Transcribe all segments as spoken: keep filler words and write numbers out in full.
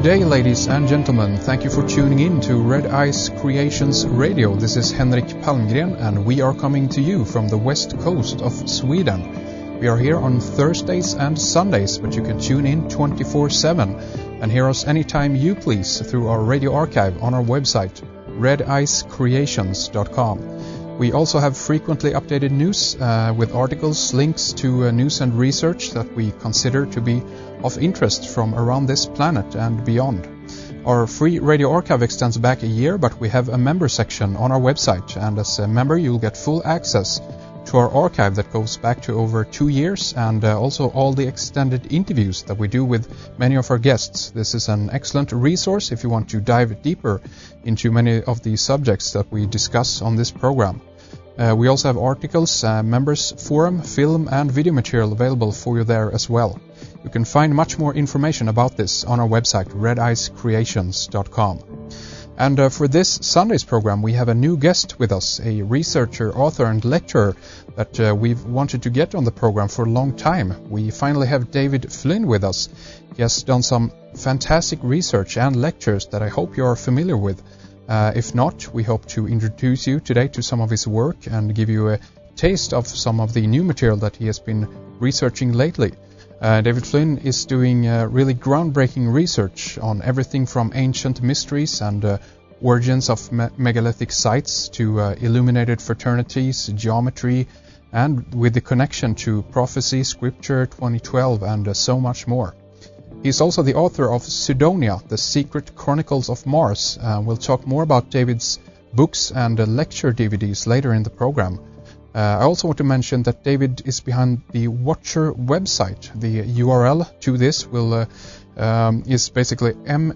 day, ladies and gentlemen. Thank you for tuning in to Red Eyes Creations Radio. This is Henrik Palmgren, and we are coming to you from the west coast of Sweden. We are here on Thursdays and Sundays, but you can tune in twenty-four seven and hear us anytime you please through our radio archive on our website, red eyes creations dot com. We also have frequently updated news uh, with articles, links to uh, news and research that we consider to be of interest from around this planet and beyond. Our free radio archive extends back a year, but we have a member section on our website, and as a member you'll get full access to our archive that goes back to over two years and uh, also all the extended interviews that we do with many of our guests. This is an excellent resource if you want to dive deeper into many of the subjects that we discuss on this program. Uh, we also have articles, uh, members forum, film and video material available for you there as well. You can find much more information about this on our website, red eyes creations dot com. And uh, for this Sunday's program, we have a new guest with us, a researcher, author and lecturer that uh, we've wanted to get on the program for a long time. We finally have David Flynn with us. He has done some fantastic research and lectures that I hope you are familiar with. Uh, if not, we hope to introduce you today to some of his work and give you a taste of some of the new material that he has been researching lately. Uh, David Flynn is doing uh, really groundbreaking research on everything from ancient mysteries and uh, origins of me- megalithic sites to uh, illuminated fraternities, geometry, and with the connection to prophecy, scripture, twenty twelve, and uh, so much more. He's also the author of Cydonia, The Secret Chronicles of Mars. Uh, we'll talk more about David's books and uh, lecture D V Ds later in the program. Uh, I also want to mention that David is behind the Watcher website. The U R L to this will uh, um, is basically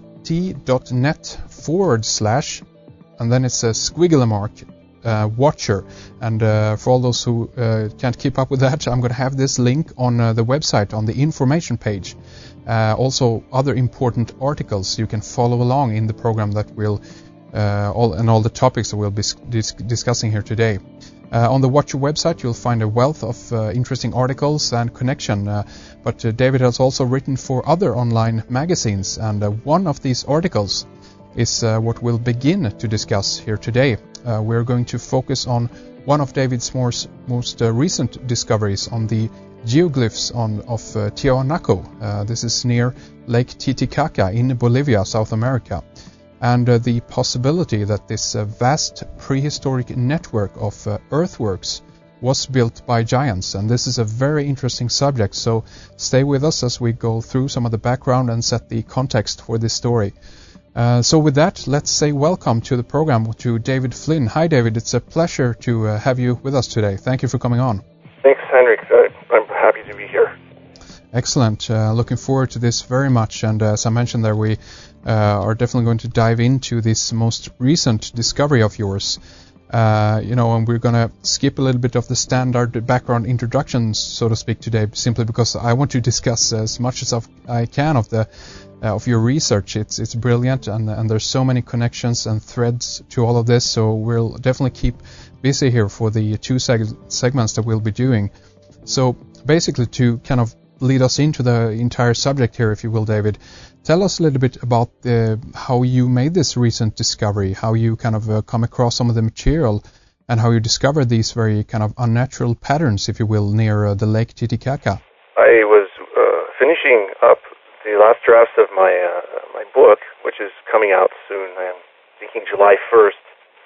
mt.net forward slash, and then it's a squiggly mark, uh, Watcher. And uh, for all those who uh, can't keep up with that, I'm going to have this link on uh, the website on the information page. Uh, also, other important articles you can follow along in the program that we'll uh, all and all the topics that we'll be dis- discussing here today. Uh, on the Watcher website, you'll find a wealth of uh, interesting articles and connection. Uh, but uh, David has also written for other online magazines, and uh, one of these articles is uh, what we'll begin to discuss here today. Uh, we're going to focus on one of David's most, most uh, recent discoveries on the geoglyphs on, of uh, Tiahuanaco. Uh, this is near Lake Titicaca in Bolivia, South America. And uh, the possibility that this uh, vast prehistoric network of uh, earthworks was built by giants. And this is a very interesting subject, so stay with us as we go through some of the background and set the context for this story. Uh, so with that, let's say welcome to the program to David Flynn. Hi, David. It's a pleasure to uh, have you with us today. Thank you for coming on. Thanks, Henrik. Uh, I'm happy to be here. Excellent. Uh, looking forward to this very much. And uh, as I mentioned there, we uh, are definitely going to dive into this most recent discovery of yours. Uh, you know, and we're going to skip a little bit of the standard background introductions, so to speak, today, simply because I want to discuss as much as I can of the uh, of your research. It's it's brilliant, and and there's so many connections and threads to all of this. So we'll definitely keep busy here for the two seg- segments that we'll be doing. So basically, to kind of lead us into the entire subject here, if you will, David, tell us a little bit about the, how you made this recent discovery, how you kind of uh, come across some of the material, and how you discovered these very kind of unnatural patterns, if you will, near uh, the Lake Titicaca. I was uh, finishing up the last draft of my uh, my book, which is coming out soon. I'm thinking July first,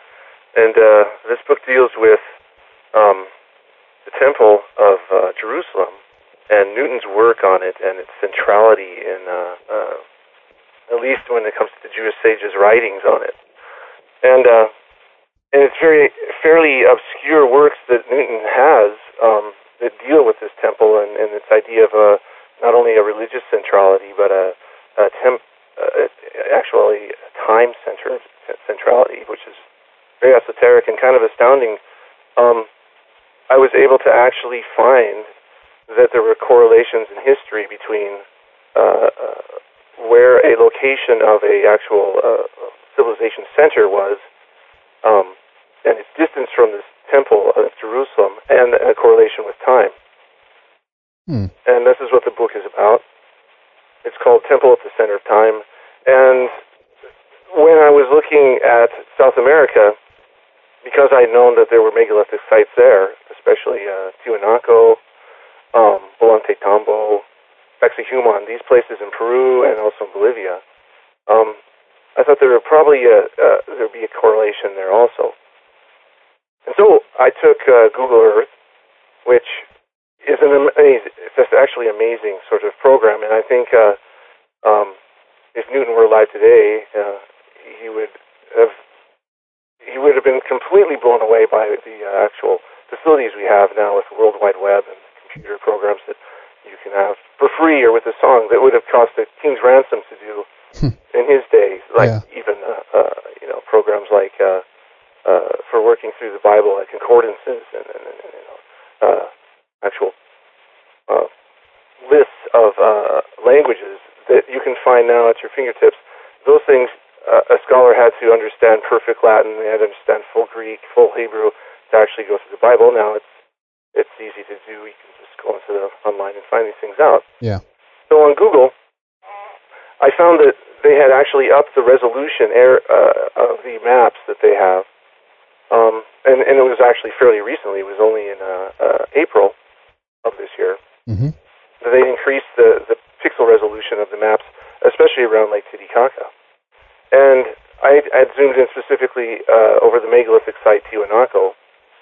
and uh, this book deals with um, the Temple of uh, Jerusalem and Newton's work on it and its centrality in, uh, uh, at least when it comes to the Jewish sages' writings on it. And uh, and it's very fairly obscure works that Newton has um, that deal with this temple and, and its idea of a, not only a religious centrality, but a, a temp, uh, actually a time-centered centrality, which is very esoteric and kind of astounding. Um, I was able to actually find that there were correlations in history between uh, uh, where a location of a actual uh, civilization center was um, and its distance from this temple of Jerusalem, and a correlation with time. Hmm. And this is what the book is about. It's called Temple at the Center of Time, And when I was looking at South America, because I'd known that there were megalithic sites there, especially uh, Tiwanaku, um, Ollantaytambo, Sacsayhuaman, these places in Peru and also in Bolivia, um, I thought there would probably a, uh, there'd be a correlation there also. And so I took uh, Google Earth, which is an amazing, it's just actually amazing sort of program, and I think uh, um, if Newton were alive today, uh, he would have he would have been completely blown away by the uh, actual facilities we have now with the World Wide Web and computer programs that you can have for free or with a song that would have cost a king's ransom to do in his day, like yeah. even uh, uh, you know programs like uh, uh, for working through the Bible, like concordances and, and, and you know, uh, actual uh, lists of uh, languages that you can find now at your fingertips. Those things, uh, a scholar had to understand perfect Latin, they had to understand full Greek, full Hebrew to actually go through the Bible. Now it's it's easy to do. You can just go into the online and find these things out. Yeah. So on Google, I found that they had actually upped the resolution air, uh, of the maps that they have. Um, and, and it was actually fairly recently. It was only in uh, uh, April of this year. Mm-hmm. That they increased the, the pixel resolution of the maps, especially around Lake Titicaca. And I had zoomed in specifically uh, over the megalithic site Tiwanaku,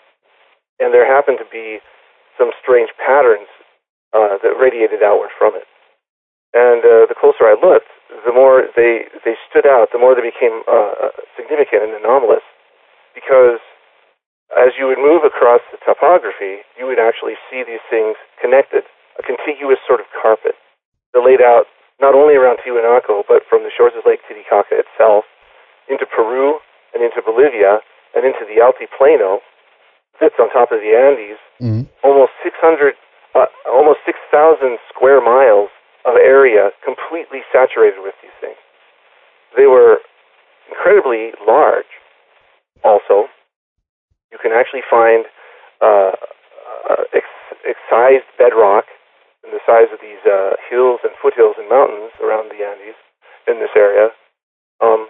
and there happened to be some strange patterns uh, that radiated outward from it. And uh, the closer I looked, the more they they stood out, the more they became uh, significant and anomalous, because as you would move across the topography, you would actually see these things connected, a contiguous sort of carpet that laid out not only around Tiwanaku, but from the shores of Lake Titicaca itself, into Peru and into Bolivia and into the Altiplano that's on top of the Andes, mm-hmm. almost six hundred, uh, almost six thousand square miles of area completely saturated with these things. They were incredibly large. Also, you can actually find uh, uh, ex- excised bedrock in the size of these uh, hills and foothills and mountains around the Andes in this area um,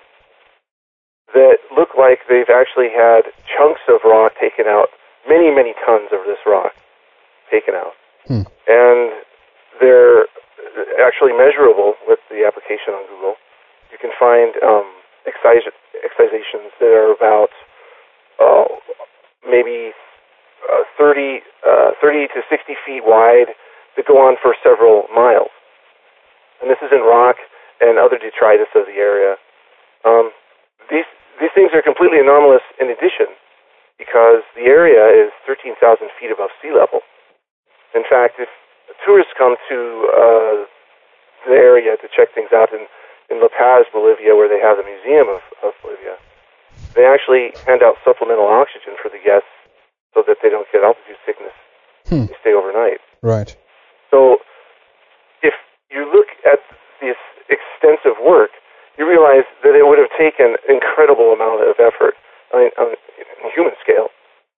that look like they've actually had chunks of rock taken out, many, many tons of this rock taken out. Hmm. And they're actually measurable with the application on Google. You can find um, excis- excisations that are about uh, maybe uh, thirty, uh, thirty to sixty feet wide that go on for several miles. And this is in rock and other detritus of the area. Um, these these things are completely anomalous in addition, because the area is thirteen thousand feet above sea level. In fact, if tourists come to uh, the area to check things out in, in La Paz, Bolivia, where they have the Museum of, of Bolivia, they actually hand out supplemental oxygen for the guests so that they don't get altitude sickness. Hmm. They stay overnight. Right. So if you look at this extensive work, you realize that it would have taken an incredible amount of effort on, on a human scale.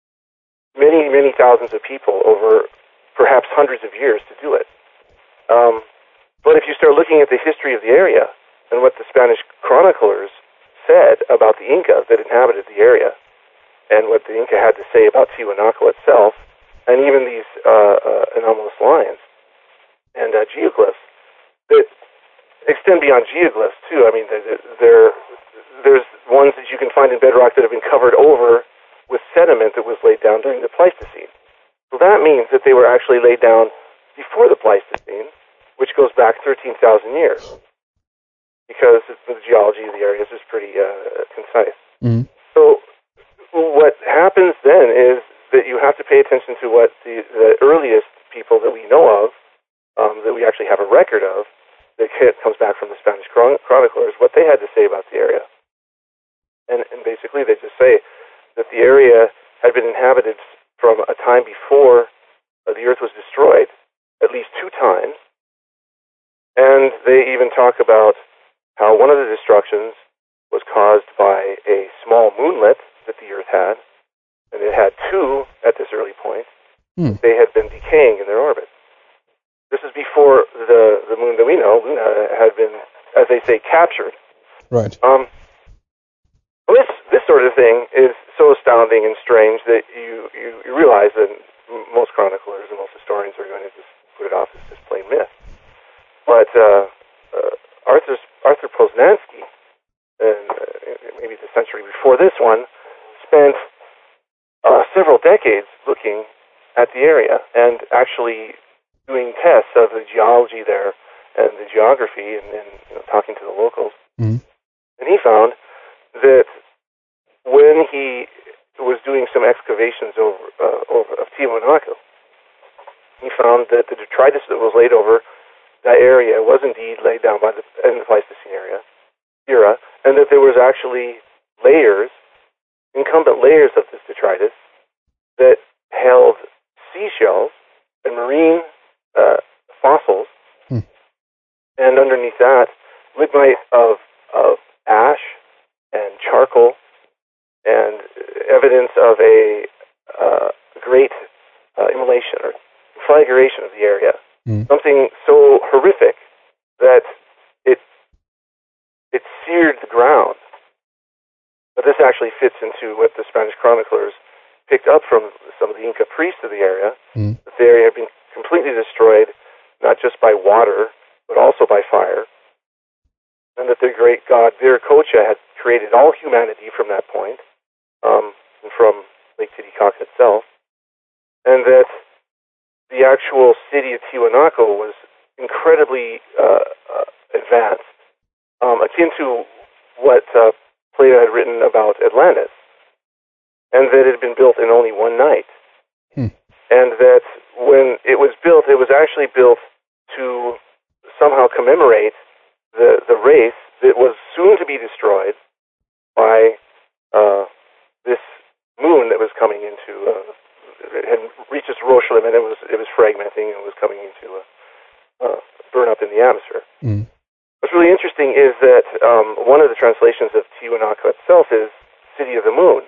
Many, many thousands of people over perhaps hundreds of years to do it. Um, but if you start looking at the history of the area and what the Spanish chroniclers said about the Inca that inhabited the area, and what the Inca had to say about Tiwanaku itself, and even these uh, uh, anomalous lines and uh, geoglyphs that extend beyond geoglyphs too. I mean, there there's ones that you can find in bedrock that have been covered over with sediment that was laid down during the Pleistocene. So that means that they were actually laid down before the Pleistocene, which goes back thirteen thousand years, because the geology of the areas is pretty uh, concise. Mm. So what happens then is that you have to pay attention to what the, the earliest people that we know of, um, that we actually have a record of, that comes back from the Spanish chron- chroniclers, what they had to say about the area. And, and basically they just say that the area had been inhabited from a time before uh, the earth was destroyed, at least two times. And they even talk about how one of the destructions was caused by a small moonlet that the earth had, and it had two at this early point. Hmm. They had been decaying in their orbit. This is before the, the moon that we know, Luna, had been, as they say, captured Right. Um, well, this this sort of thing is so astounding and strange that you, you, you realize that most chroniclers and most historians are going to just put it off as just plain myth. But uh, uh, Arthur Arthur Poznański, and uh, maybe the century before this one, spent uh, several decades looking at the area and actually doing tests of the geology there and the geography, and, and you know, talking to the locals. Mm. And he found that when he was doing some excavations over, uh, over of Tiwanaku, he found that the detritus that was laid over that area was indeed laid down by the, in the Pleistocene area, era, and that there was actually layers, incumbent layers of this detritus that held seashells and marine uh, fossils, hmm. and underneath that, lignite of of ash and charcoal, and evidence of a uh, great uh, immolation or conflagration of the area. Mm. Something so horrific that it it seared the ground. But this actually fits into what the Spanish chroniclers picked up from some of the Inca priests of the area, mm. that the area had been completely destroyed, not just by water, but also by fire, and that the great god Viracocha had created all humanity from that point, um, and from Lake Titicaca itself, and that the actual city of Tiwanaku was incredibly uh, uh, advanced, um, akin to what uh, Plato had written about Atlantis, and that it had been built in only one night. Hmm. And that when it was built, it was actually built to somehow commemorate the, the race that was soon to be destroyed by uh, this moon that was coming into... Uh, it had reached its Roche limit, and it was it was fragmenting and was coming into a uh, burn up in the atmosphere. Mm. What's really interesting is that um, one of the translations of Tiwanaku itself is City of the Moon,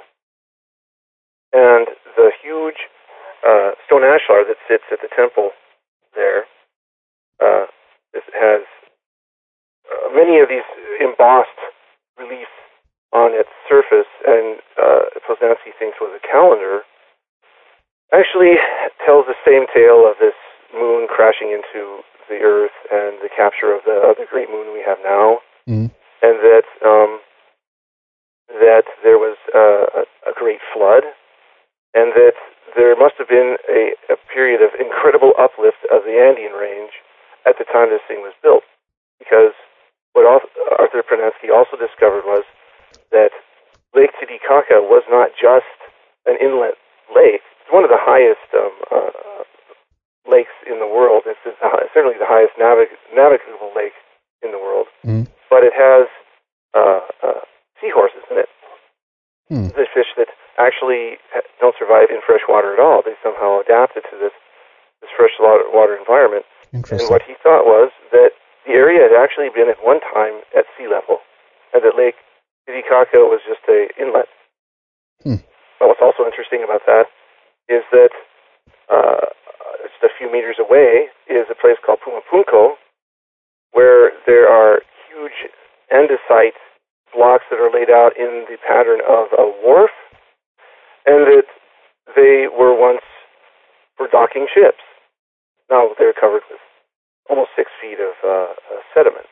and the huge uh, stone ashlar that sits at the temple there uh, is, has uh, many of these embossed reliefs on its surface, and uh, Poznański thinks was a calendar. Actually tells the same tale of this moon crashing into the Earth and the capture of the other great moon we have now, mm. and that um, that there was uh, a, a great flood, and that there must have been a, a period of incredible uplift of the Andean range at the time this thing was built, because what Arthur Poznański also discovered was that Lake Titicaca was not just an inlet lake. One of the highest um, uh, lakes in the world. It's the, certainly the highest navig- navigable lake in the world. Mm. But it has uh, uh, seahorses in it. Mm. The fish that actually don't survive in fresh water at all. They somehow adapted to this this fresh water environment. And what he thought was that the area had actually been at one time at sea level, and that Lake Titicaca was just a inlet. Mm. But what's also interesting about that is that uh, just a few meters away is a place called Pumapunku, where there are huge andesite blocks that are laid out in the pattern of a wharf, and that they were once for docking ships. Now they're covered with almost six feet of uh, uh, sediment.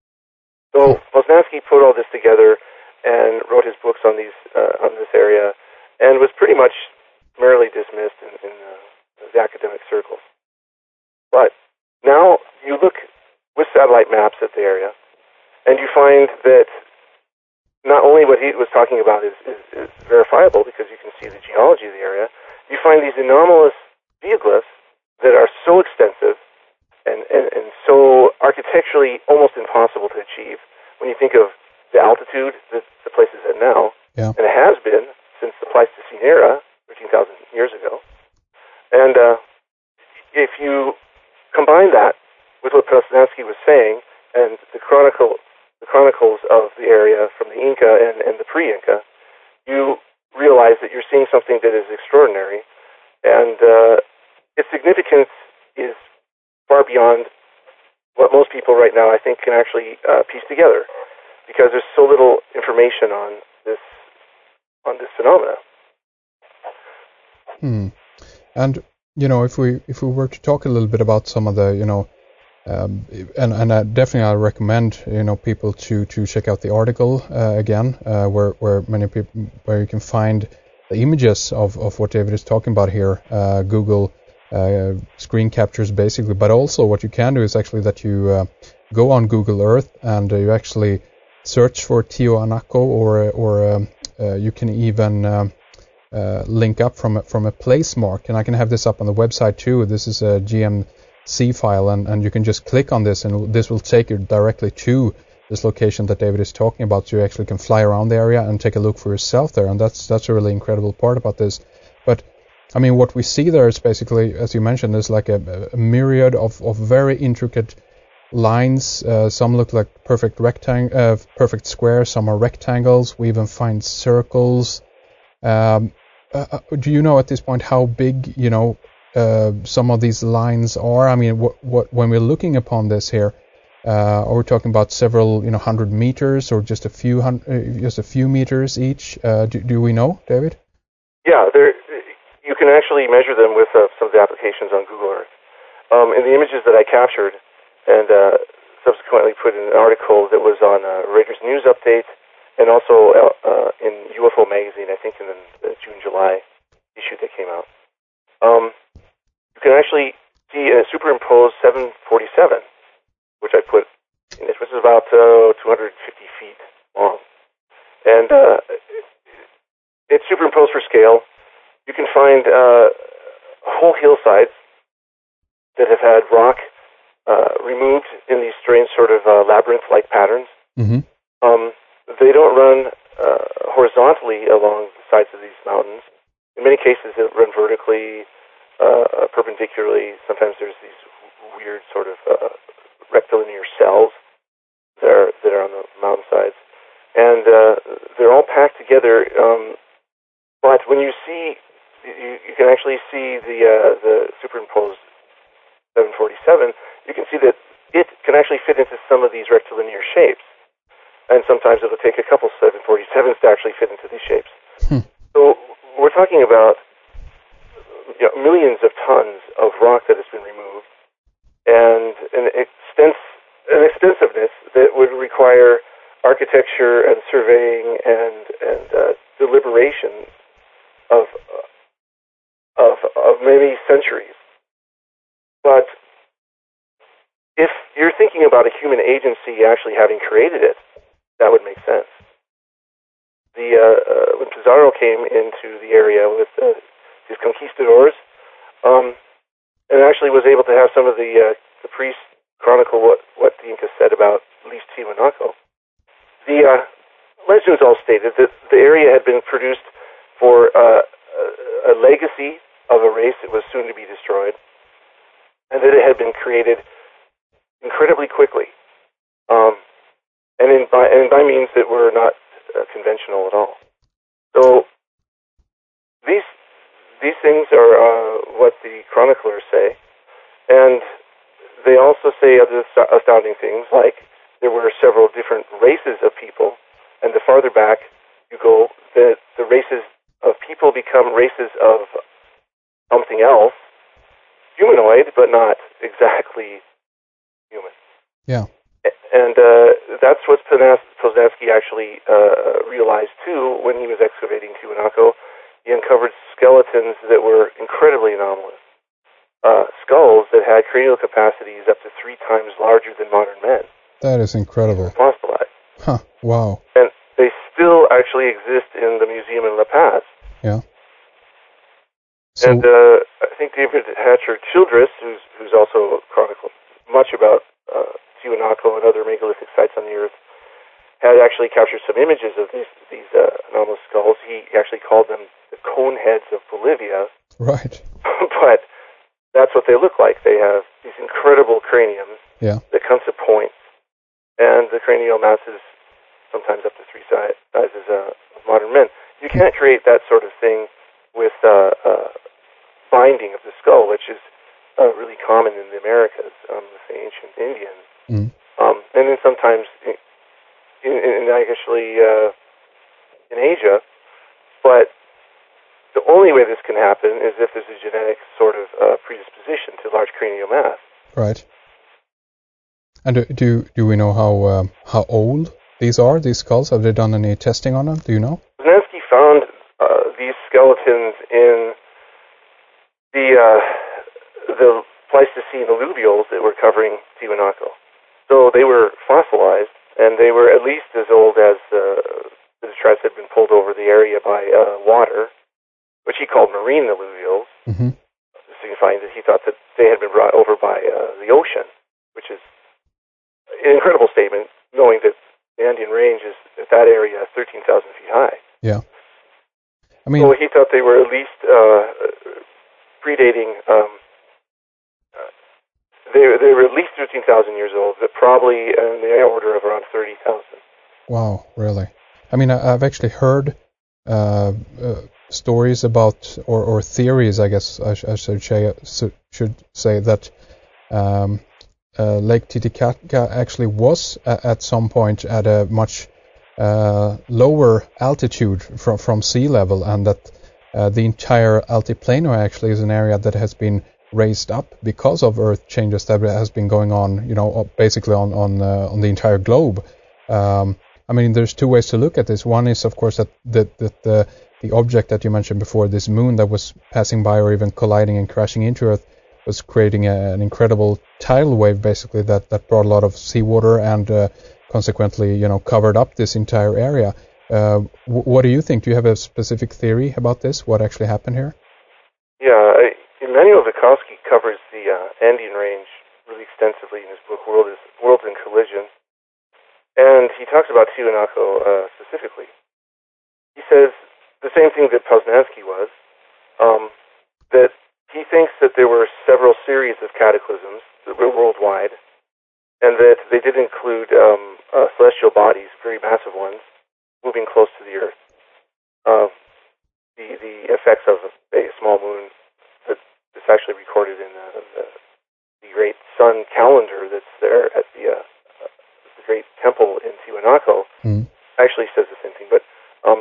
So Poznański put all this together and wrote his books on these uh, on this area, and was pretty much merely dismissed in, in uh, the academic circles. But now you look with satellite maps at the area, and you find that not only what he was talking about is, is, is verifiable, because you can see the geology of the area, you find these anomalous geoglyphs that are so extensive and, and, and so architecturally almost impossible to achieve when you think of the altitude that the place is at now, yeah. And it has been since the Pleistocene era, thirteen thousand years ago. And uh, if you combine that with what Poznański was saying, and the chronicle, the chronicles of the area from the Inca and, and the pre-Inca, you realize that you're seeing something that is extraordinary, and uh, its significance is far beyond what most people right now, I think, can actually uh, piece together. because there's so little information on this on this phenomena. Hmm. And you know, if we if we were to talk a little bit about some of the, you know, um, and and I definitely I recommend, you know, people to to check out the article uh, again, uh, where where many people where you can find the images of, of what David is talking about here. Uh, Google uh, screen captures basically, but also what you can do is actually that you uh, go on Google Earth and uh, you actually search for Tiwanaku, or or um, uh, you can even um, uh, link up from a, from a place mark, and I can have this up on the website too. This is a G M C file, and, and you can just click on this, and this will take you directly to this location that David is talking about. So you actually can fly around the area and take a look for yourself there, and that's that's a really incredible part about this. But I mean, what we see there is basically, as you mentioned, is like a, a myriad of, of very intricate lines. Uh, some look like perfect rectang, uh, perfect squares. Some are rectangles. We even find circles. Um, uh, do you know at this point how big, you know, uh, some of these lines are? I mean, what, what when we're looking upon this here, uh, are we talking about several, you know, hundred meters, or just a few hundred, uh, just a few meters each? Uh, do, do we know, David? Yeah, there. You can actually measure them with uh, some of the applications on Google Earth. Um, in the images that I captured and uh, subsequently put in an article that was on uh, Reuters News Update, and also uh, in U F O Magazine, I think in the, the June July issue that came out. Um, you can actually see a superimposed seven forty-seven, which I put in this, which is about uh, two hundred fifty feet long. And uh, it's superimposed for scale. You can find uh, whole hillsides that have had rock uh, removed in these strange sort of uh, labyrinth-like patterns. Mm-hmm. Um, they don't run uh, horizontally along the sides of these mountains. In many cases, they run vertically, uh, perpendicularly. Sometimes there's these weird sort of uh, rectilinear cells that are, that are on the mountainsides. And uh, they're all packed together. Um, but when you see, you, you can actually see the uh, the superimposed seven forty-seven, you can see that it can actually fit into some of these rectilinear shapes. And sometimes it'll take a couple seven forty-sevens to actually fit into these shapes. Hmm. So we're talking about, you know, millions of tons of rock that has been removed, and an extens an extensiveness that would require architecture and surveying and and uh, deliberation of of of many centuries. But if you're thinking about a human agency actually having created it, that would make sense. The uh, uh, when Pizarro came into the area with uh, his conquistadors, um, and actually was able to have some of the uh, the priests chronicle what, what the Incas said about at least Tiwanaku. The uh, legends all stated that the area had been produced for uh, a, a legacy of a race that was soon to be destroyed, and that it had been created incredibly quickly, um, and, in by, and by means that were not uh, conventional at all. So these these things are uh, what the chroniclers say, and they also say other astounding things, like there were several different races of people, and the farther back you go, the, the races of people become races of something else, humanoid, but not exactly human. Yeah. And uh, that's what Poznansky actually uh, realized, too, when he was excavating Tiwanaku. He uncovered skeletons that were incredibly anomalous. Uh, skulls that had cranial capacities up to three times larger than modern men. That is incredible. Fossilized. Huh, wow. And they still actually exist in the museum in La Paz. Yeah. So, and uh, I think David Hatcher Childress, who's who's also chronicled much about uh, Tiwanaku and other megalithic sites on the Earth, had actually captured some images of these these uh, anomalous skulls. He actually called them the cone heads of Bolivia. Right. But that's what they look like. They have these incredible craniums yeah. that come to points, and the cranial mass is sometimes up to three si- sizes uh, of modern men. You can't create that sort of thing with uh, uh, binding of the skull, which is uh, really common in the Americas, um, with the ancient Indians. Mm. Um, and then sometimes in, in actually uh, in Asia, but the only way this can happen is if there's a genetic sort of uh, predisposition to large cranial mass. Right. And do do, do we know how uh, how old these are? These skulls? Have they done any testing on them? Do you know? Poznanski found uh, these skeletons in the uh, the Pleistocene alluvials that were covering Tiwanaku. So they were fossilized, and they were at least as old as uh, the detritus had been pulled over the area by uh, water, which he called marine alluvials, mm-hmm. signifying that he thought that they had been brought over by uh, the ocean, which is an incredible statement, knowing that the Andean range is, at that area, thirteen thousand feet high. Yeah. I mean, so he thought they were at least uh, predating... Um, They, they were at least thirteen thousand years old, but probably in the order of around thirty thousand. Wow, really? I mean, I, I've actually heard uh, uh, stories about, or, or theories, I guess I, sh- I should, say, should say, that um, uh, Lake Titicaca actually was a- at some point at a much uh, lower altitude from, from sea level, and that uh, the entire Altiplano actually is an area that has been raised up because of Earth changes that has been going on, you know, basically on on uh, on the entire globe. Um, I mean, there's two ways to look at this. One is, of course, that that, that the the object that you mentioned before, this moon that was passing by or even colliding and crashing into Earth, was creating a, an incredible tidal wave, basically that that brought a lot of seawater and uh, consequently, you know, covered up this entire area. Uh, w- what do you think? Do you have a specific theory about this? What actually happened here? Yeah. I, Immanuel Vilkowski covers the uh, Andean range really extensively in his book World is, Worlds in Collision, and he talks about Tiwanaku uh, specifically. He says the same thing that Poznanski was, um, that he thinks that there were several series of cataclysms that were worldwide, and that they did include um, uh, celestial bodies, very massive ones, moving close to the Earth. Uh, the, the effects of a small moon. It's actually recorded in the, the, the great sun calendar that's there at the, uh, uh, the great temple in Tiwanaku. Mm. Actually says the same thing. But um,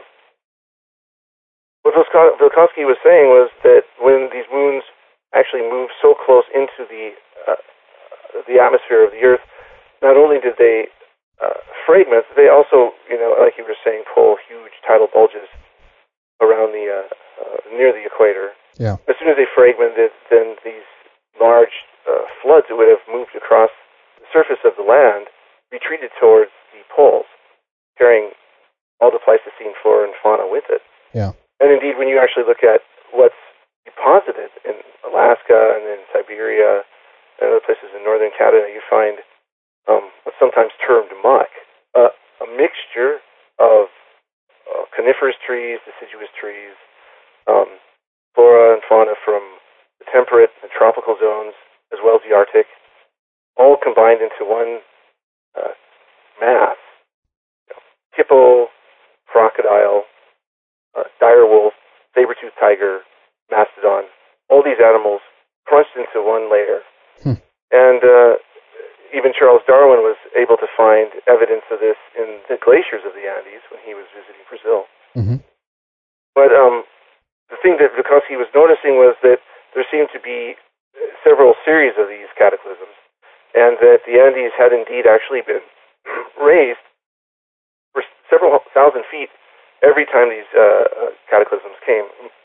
what Vilkowski was saying was that when these moons actually move so close into the uh, the atmosphere of the Earth, not only did they uh, fragment, they also, you know, like you were saying, pull huge tidal bulges around the uh, uh, near the equator. Yeah. As soon as they fragmented, then these large uh, floods that would have moved across the surface of the land retreated towards the poles, carrying all the Pleistocene flora and fauna with it. Yeah. And indeed, when you actually look at what's deposited in Alaska and in Siberia and other places in northern Canada, you find um, what's sometimes termed muck, uh, a mixture of uh, coniferous trees, deciduous trees, um, flora and fauna from the temperate and tropical zones, as well as the Arctic, all combined into one uh, mass. You know, hippo, crocodile, uh, dire wolf, saber-toothed tiger, mastodon, all these animals crunched into one layer. Hmm. And uh, even Charles Darwin was able to find evidence of this in the glaciers of the Andes when he was visiting Brazil. Mm-hmm. But um, the thing that Vilkowski was noticing was that there seemed to be several series of these cataclysms, and that the Andes had indeed actually been raised for several thousand feet every time these uh, cataclysms came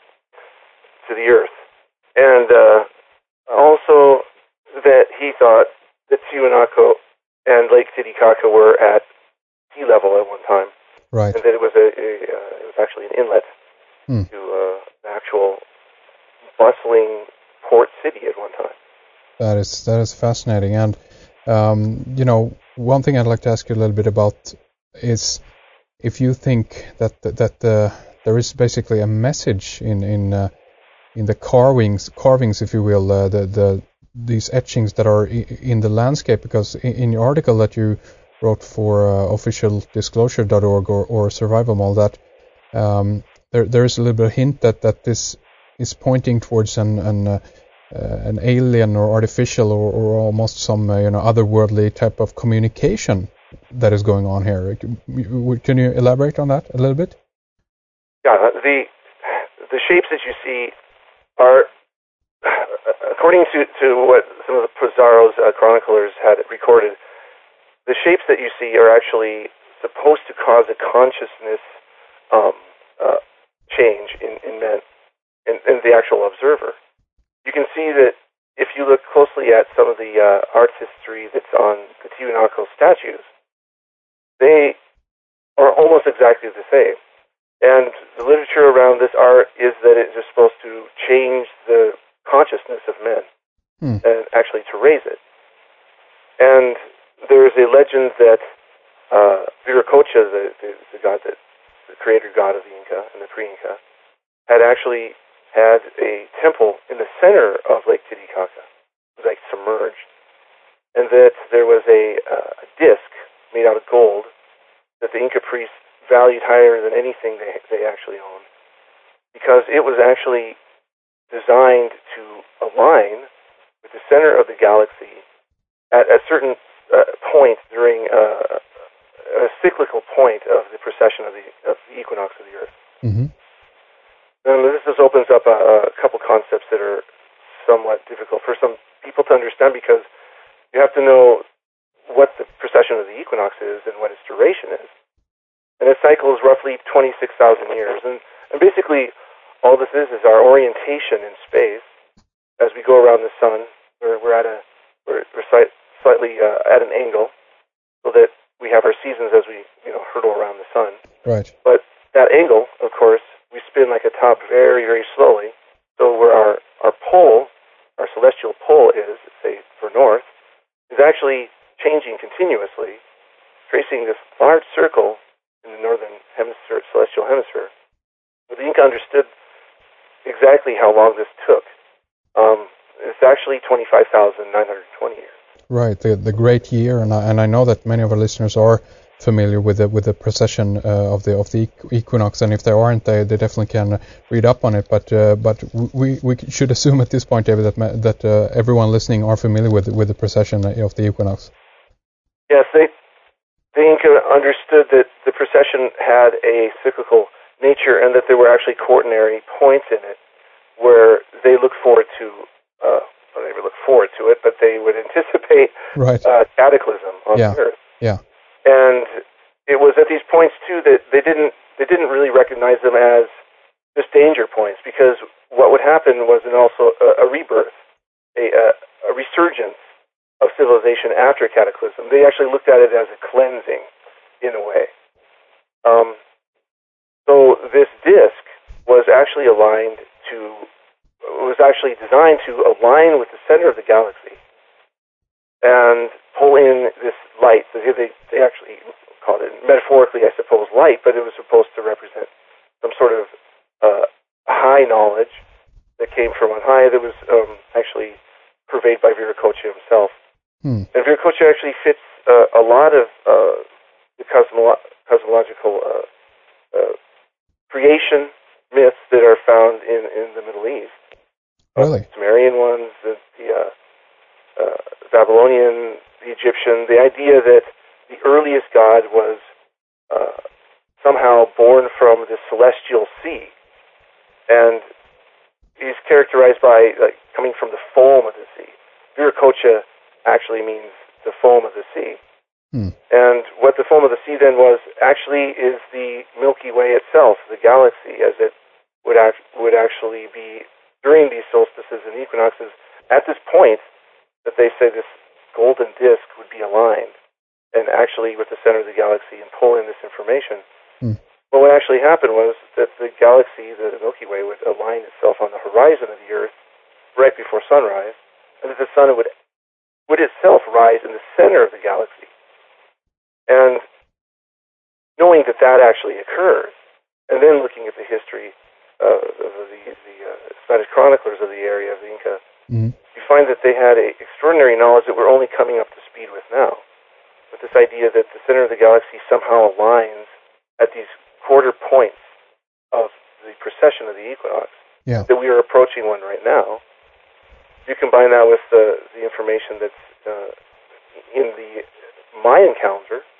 to the Earth. And uh, also that he thought that Tiwanaku and Lake Titicaca were at sea level at one time. Right. And that it was a, a uh, it was actually an inlet hmm. to uh, an actual bustling port city at one time. That is that is fascinating. And um, you know, one thing I'd like to ask you a little bit about is if you think that that, that uh, there is basically a message in in uh, in the carvings carvings, if you will, uh, the the these etchings that are in the landscape, because in, in your article that you wrote for uh, official disclosure dot org or, or Survival Mall, that um, there there is a little bit of hint that, that this is pointing towards an an, uh, uh, an alien or artificial or, or almost some uh, you know otherworldly type of communication that is going on here. Can you elaborate on that a little bit? Yeah, the the shapes that you see are, according to, to what some of the Pizarro's uh, chroniclers had recorded, the shapes that you see are actually supposed to cause a consciousness um, uh, change in, in men, in, in the actual observer. You can see that if you look closely at some of the uh, art history that's on the Tiwanaku statues, they are almost exactly the same. And the literature around this art is that it is supposed to change the consciousness of men hmm. and actually to raise it. And there is a legend that uh, Viracocha, the, the, the god that, the creator god of the Inca and the pre-Inca, had actually had a temple in the center of Lake Titicaca. It was like submerged. And that there was a, uh, a disc made out of gold that the Inca priests valued higher than anything they, they actually owned, because it was actually designed to align with the center of the galaxy at a certain uh, point during uh, a cyclical point of the precession of the, of the equinox of the Earth. Mm-hmm. And this just opens up a, a couple concepts that are somewhat difficult for some people to understand, because you have to know what the precession of the equinox is and what its duration is. And it cycles roughly twenty-six thousand years. And, and basically, all this is is our orientation in space as we go around the sun. We're, we're at a we're, we're slightly uh, at an angle, so that we have our seasons as we you know hurtle around the sun. Right. But that angle, of course, we spin like a top very, very slowly. So where our, our pole, our celestial pole is, say for north, is actually changing continuously, tracing this large circle in the northern hemisphere, celestial hemisphere. But the Inca understood exactly how long this took. Um, it's actually twenty-five thousand nine hundred twenty years. Right, the the great year, and I, and I know that many of our listeners are familiar with the with the precession uh, of the of the equinox, and if they aren't, they, they definitely can read up on it. But uh, but we we should assume at this point, David, that that uh, everyone listening are familiar with with the precession of the equinox. Yes, they the Inca understood that the precession had a cyclical nature, and that there were actually quaternary points in it where they looked forward to. Uh, well, they would look forward to it, but they would anticipate right. uh, cataclysm on yeah. the Earth. Yeah. And it was at these points too that they didn't they didn't really recognize them as just danger points, because what would happen was an also a, a rebirth, a, a, a resurgence of civilization after cataclysm. They actually looked at it as a cleansing, in a way. Um, so this disc was actually aligned to was actually designed to align with the center of the galaxy and pull in this light. So they, they actually called it, metaphorically, I suppose, light, but it was supposed to represent some sort of uh, high knowledge that came from on high that was um, actually purveyed by Viracocha himself. Hmm. And Viracocha actually fits uh, a lot of uh, the cosmolo- cosmological uh, uh, creation myths that are found in, in the Middle East. Really? Uh, Sumerian ones, the, the uh, uh, Babylonian, the Egyptian, the idea that the earliest god was uh, somehow born from the celestial sea. And he's characterized by like, coming from the foam of the sea. Viracocha actually means the foam of the sea. Hmm. And what the foam of the sea then was actually is the Milky Way itself, the galaxy, as it would act, would actually be during these solstices and equinoxes, at this point that they say this golden disk would be aligned and actually with the center of the galaxy and pull in this information. Hmm. But what actually happened was that the galaxy, the Milky Way, would align itself on the horizon of the Earth right before sunrise, and that the sun would would itself rise in the center of the galaxy. And knowing that that actually occurs, and then looking at the history uh, of the, the uh, Spanish chroniclers of the area of the Inca, mm-hmm. you find that they had a extraordinary knowledge that we're only coming up to speed with now. With this idea that the center of the galaxy somehow aligns at these quarter points of the precession of the equinox, yeah. that we are approaching one right now. You combine that with the, the information that's uh, in the Mayan calendar,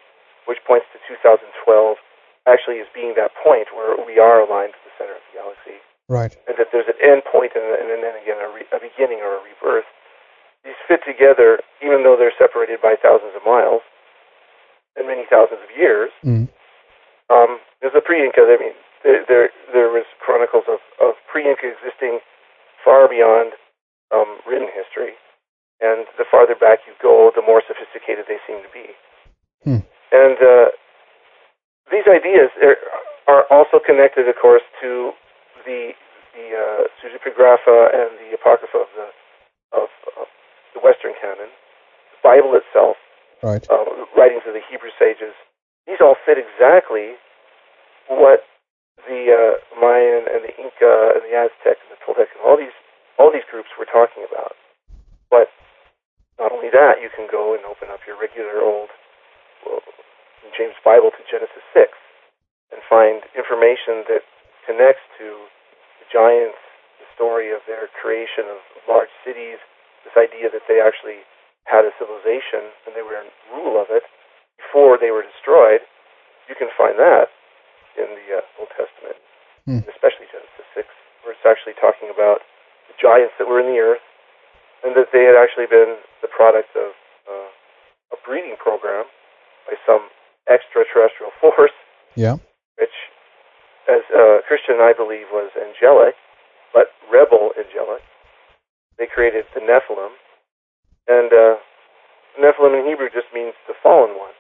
which points to two thousand twelve, actually as being that point where we are aligned to the center of the galaxy. Right. And that there's an end point and, and then again a, re, a beginning or a rebirth. These fit together, even though they're separated by thousands of miles and many thousands of years. Mm. Um, there's a pre-Inca. I mean, there there, there was chronicles of, of pre-Inca existing far beyond um, written history. And the farther back you go, the more sophisticated they seem to be. Hmm. And uh, these ideas are, are also connected, of course, to the the uh, Pseudepigrapha and the Apocrypha of the of, of the Western canon, the Bible itself, right. uh, writings of the Hebrew sages. These all fit exactly what the uh, Mayan and the Inca and the Aztec and the Toltec and all these all these groups were talking about. But not only that, you can go and open up your regular old well, James Bible to Genesis six and find information that connects to the giants, the story of their creation of large cities, this idea that they actually had a civilization and they were in rule of it before they were destroyed. You can find that in the uh, Old Testament, hmm. especially Genesis six, where it's actually talking about the giants that were in the earth and that they had actually been the product of uh, a breeding program by some extraterrestrial force, yeah. which, as uh, Christian I believe, was angelic, but rebel angelic. They created the Nephilim, and uh, Nephilim in Hebrew just means the fallen one.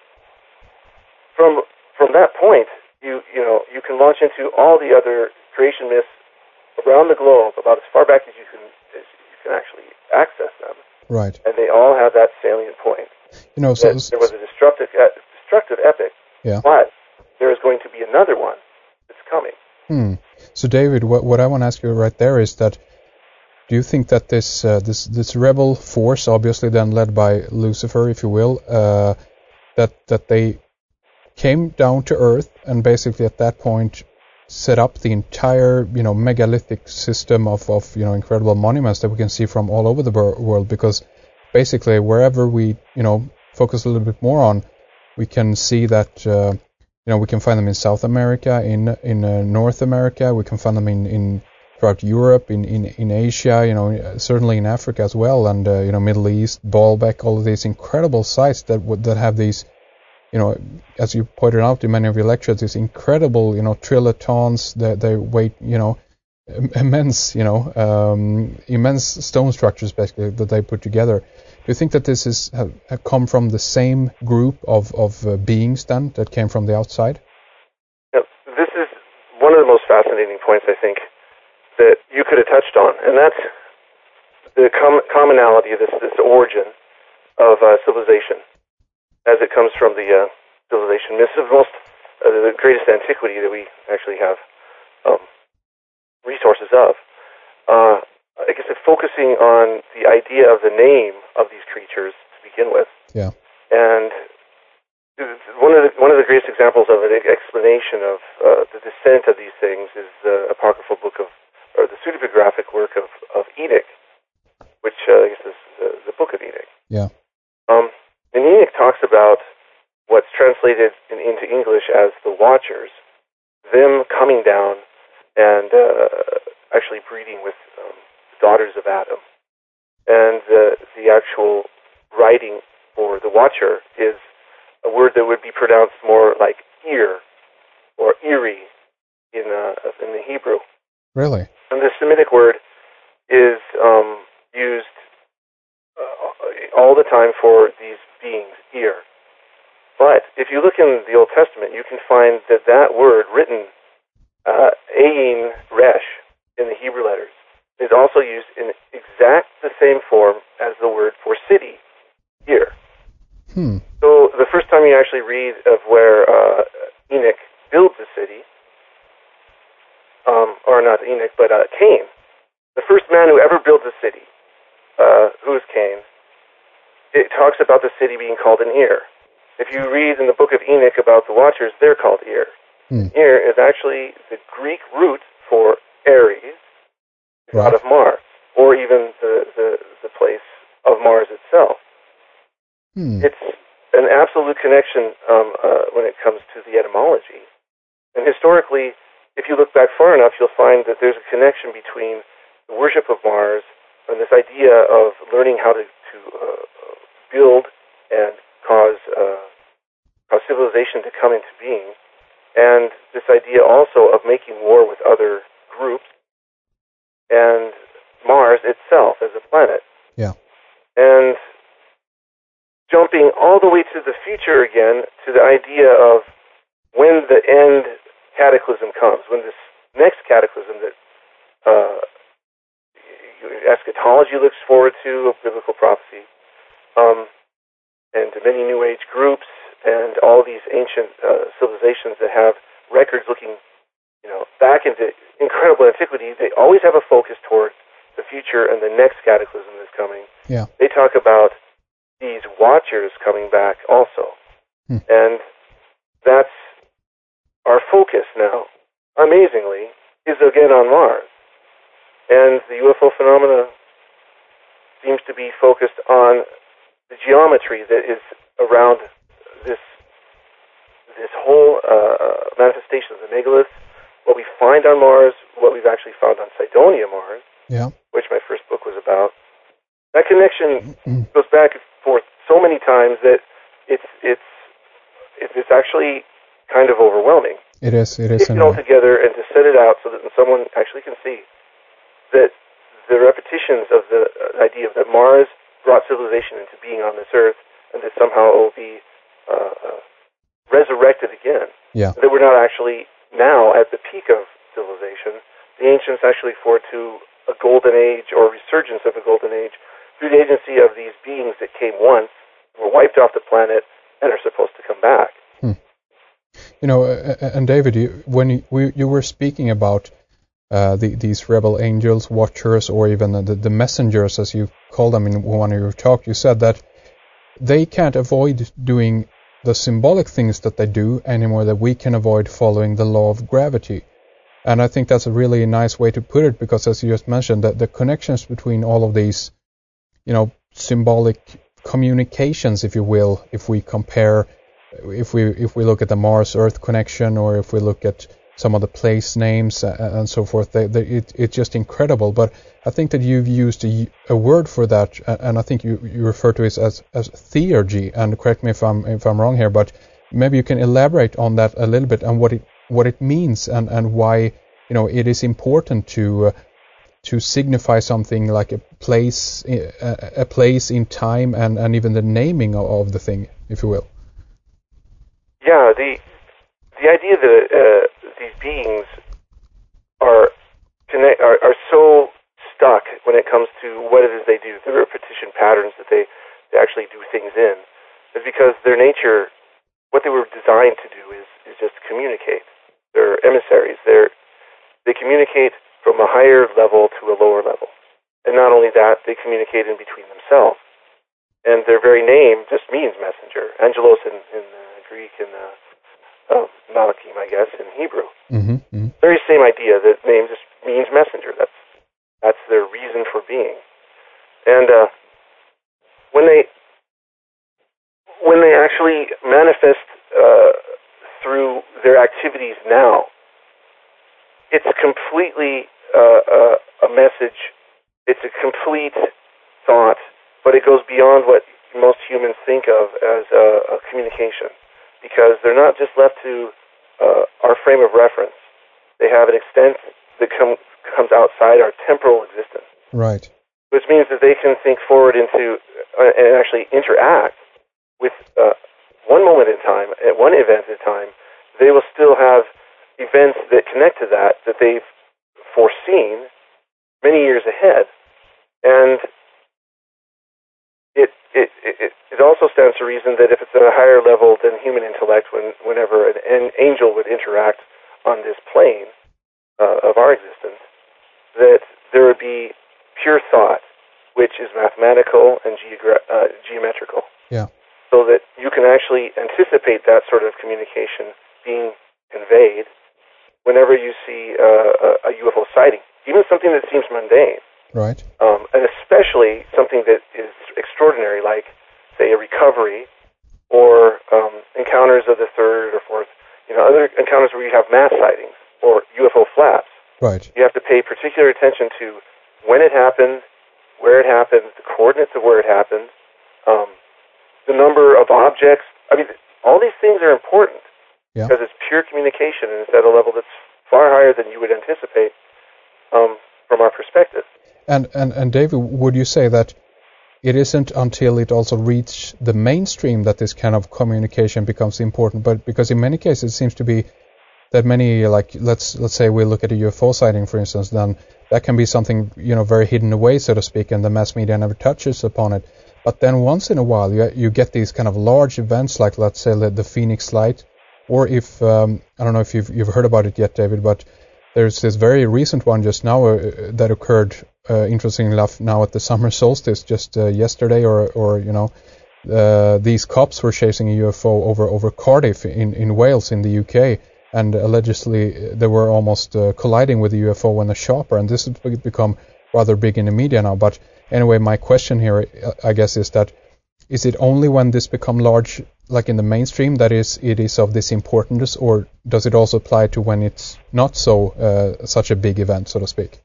From from that point, you you know you can launch into all the other creation myths around the globe, about as far back as you can as you can actually access them. Right. And they all have that salient point. You know, so there was a destructive uh, destructive epic, yeah. but there is going to be another one that's coming. Hmm. So, David, what what I want to ask you right there is that, do you think that this uh, this this rebel force, obviously then led by Lucifer, if you will, uh, that that they came down to Earth and basically at that point set up the entire, you know, megalithic system of, of you know incredible monuments that we can see from all over the world? Because basically wherever we you know focus a little bit more on, we can see that uh, you know we can find them in South America, in in uh, North America, we can find them in, in throughout Europe, in, in, in Asia, you know, certainly in Africa as well, and uh, you know Middle East, Baalbek, all of these incredible sites that would that have these, you know, as you pointed out in many of your lectures, these incredible, you know, trilitons that they weight, you know, immense, you know, um, immense stone structures basically that they put together. Do you think that this is have, have come from the same group of of uh, beings then that came from the outside? Now, this is one of the most fascinating points, I think, that you could have touched on, and that's the com- commonality of this, this origin of uh, civilization, as it comes from the uh, civilization myths of most, uh, the greatest antiquity that we actually have um, resources of. Uh, I guess it's focusing on the idea of the name of these creatures to begin with. Yeah. And one of the one of the greatest examples of an explanation of uh, the descent of these things is the apocryphal book of, or the pseudepigraphic work of, of Enoch, which uh, I guess is uh, the book of Enoch. Yeah. Um, and Enoch talks about what's translated in, into English as the Watchers, them coming down and uh, actually breeding with um, the daughters of Adam. And uh, the actual writing for the Watcher is a word that would be pronounced more like ear or eerie in uh, in the Hebrew. Really? And the Semitic word is um, used uh, all the time for these beings, ear. But if you look in the Old Testament, you can find that that word written uh, Ayin Resh in the Hebrew letters is also used in exact the same form as the word for city, ear. Hmm. So the first time you actually read of where uh, Enoch builds a city, um, or not Enoch, but uh, Cain, the first man who ever builds a city, uh, who is Cain, it talks about the city being called an ear. If you read in the book of Enoch about the Watchers, they're called ear. Hmm. Ear is actually the Greek root for Ares, the god of Mars, or even the, the, the place of Mars itself. Hmm. It's an absolute connection um, uh, when it comes to the etymology. And historically, if you look back far enough, you'll find that there's a connection between the worship of Mars and this idea of learning how to, to uh, build and cause, uh, cause civilization to come into being, and this idea also of making war with other groups, and Mars itself as a planet. Yeah. And jumping all the way to the future again, to the idea of when the end cataclysm comes, when this next cataclysm that uh, eschatology looks forward to, of biblical prophecy, um, and to many New Age groups, and all these ancient uh, civilizations that have records looking, you know, back into incredible antiquity. They always have a focus towards the future and the next cataclysm that's coming. Yeah. They talk about these watchers coming back also. Hmm. And that's our focus now, amazingly, is again on Mars. And the U F O phenomena seems to be focused on the geometry that is around this this whole uh, manifestation of the megaliths, what we find on Mars, what we've actually found on Cydonia Mars, yeah. which my first book was about. That connection mm-hmm. goes back and forth so many times that it's it's it's actually kind of overwhelming. It is. It is. To get it all together and to set it out so that someone actually can see that the repetitions of the uh, idea that Mars brought civilization into being on this Earth, and that somehow it will be uh, uh, resurrected again. Yeah. That we're not actually now at the peak of civilization. The ancients actually forward to a golden age or resurgence of a golden age through the agency of these beings that came once, were wiped off the planet, and are supposed to come back. Hmm. You know, uh, and David, you, when you, we, you were speaking about uh, the, these rebel angels, watchers, or even the, the messengers, as you call them in one of your talk, you said that they can't avoid doing the symbolic things that they do anymore, that we can avoid following the law of gravity. And I think that's a really nice way to put it, because as you just mentioned, that the connections between all of these, you know, symbolic communications, if you will, if we compare, if we if we look at the Mars-Earth connection, or if we look at some of the place names and so forth, they, they, it, it's just incredible. But I think that you've used a, a word for that, and I think you, you refer to it as as theurgy. And correct me if I'm if I'm wrong here, but maybe you can elaborate on that a little bit and what it what it means, and, and why, you know, it is important to uh, to signify something like a place a, a place in time, and, and even the naming of, of the thing, if you will. Yeah, the the idea that uh, these beings are, connect, are are so stuck when it comes to what it is they do, the repetition patterns that they, they actually do things in, is because their nature, what they were designed to do is, is just communicate. They're emissaries. They're, they communicate from a higher level to a lower level. And not only that, they communicate in between themselves. And their very name just means messenger. Angelos in, in uh, Greek and uh, uh, Malachim, I guess, in Hebrew. Mm-hmm, mm-hmm. Very same idea. That name just means messenger. That's that's their reason for being. And uh, when they when they actually manifest uh, through their activities now, it's completely uh, uh, a message. It's a complete thought, but it goes beyond what most humans think of as a, a communication, because they're not just left to uh, our frame of reference. They have an extent that com- comes outside our temporal existence. Right. Which means that they can think forward into uh, and actually interact with uh, one moment in time, at one event at a time. They will still have events that connect to that, that they've foreseen many years ahead. And it it, it it also stands to reason that if it's at a higher level than human intellect, when whenever an, an angel would interact on this plane uh, of our existence, that there would be pure thought, which is mathematical and geogra- uh, geometrical. Yeah. So that you can actually anticipate that sort of communication being conveyed whenever you see uh, a, a U F O sighting, even something that seems mundane. Right. Um, and especially something that is extraordinary, like, say, a recovery or encounters of the third or fourth, you know, other encounters where you have mass sightings or U F O flaps. Right. You have to pay particular attention to when it happened, where it happened, the coordinates of where it happened, um, the number of objects. I mean, all these things are important yeah. because it's pure communication and it's at a level that's far higher than you would anticipate um, from our perspective. And, and, and David, would you say that it isn't until it also reaches the mainstream that this kind of communication becomes important? But because in many cases it seems to be that many, like let's let's say we look at a U F O sighting, for instance, then that can be something, you know, very hidden away, so to speak, and the mass media never touches upon it. But then once in a while you you get these kind of large events, like let's say the, the Phoenix Light, or if um, I don't know if you've you've heard about it yet, David, but there's this very recent one just now uh, that occurred, uh, interestingly enough, now at the summer solstice, just uh, yesterday, or or you know, uh, these cops were chasing a U F O over over Cardiff in in Wales in the U K. And allegedly they were almost uh, colliding with the U F O when a shopper, and this has become rather big in the media now. But anyway, my question here, I guess, is that is it only when this become large, like in the mainstream, that is it is of this importance, or does it also apply to when it's not so uh, such a big event, so to speak?